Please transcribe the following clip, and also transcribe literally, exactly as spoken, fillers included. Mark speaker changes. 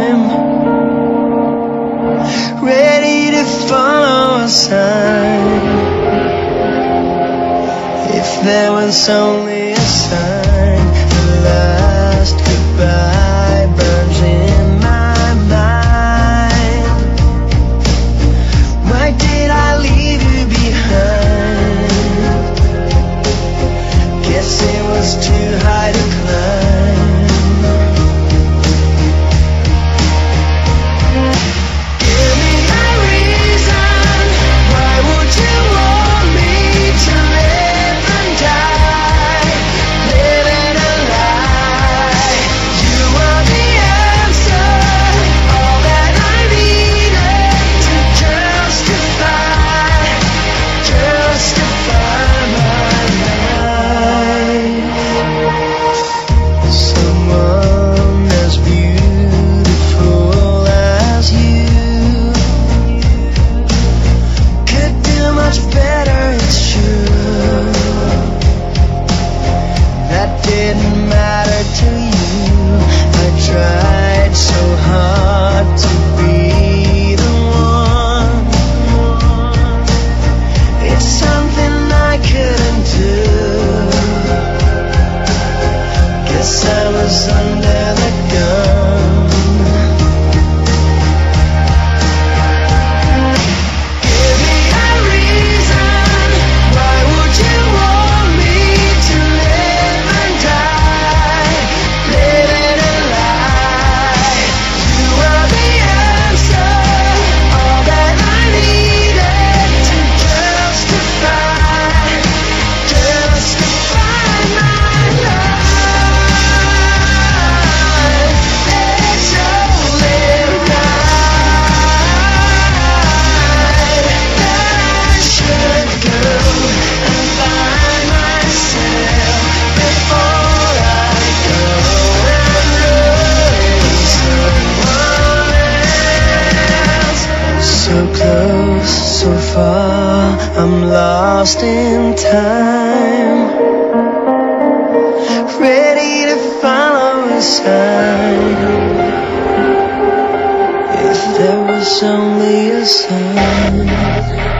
Speaker 1: time, ready to follow a sign. If there was only a sign, the last goodbye burns in my mind. Why did I leave you behind? Guess it was too high to climb. Give me a reason, why would you want me to live and die, living a lie? You are the answer, all that I needed to justify, justify my life. Someone as beautiful as you could do much better, it's true. That didn't matter to you. I tried so hard to be the one. It's something I couldn't do. Guess I was under the gun. Give me a reason, why would you want me to live and die, living a lie? You are the answer, all that I needed to justify, justify my life. It's only right that I should go and find myself before I go and ruin someone else. So close, so far, I'm lost in time, ready to follow a sign. If there was only a sign.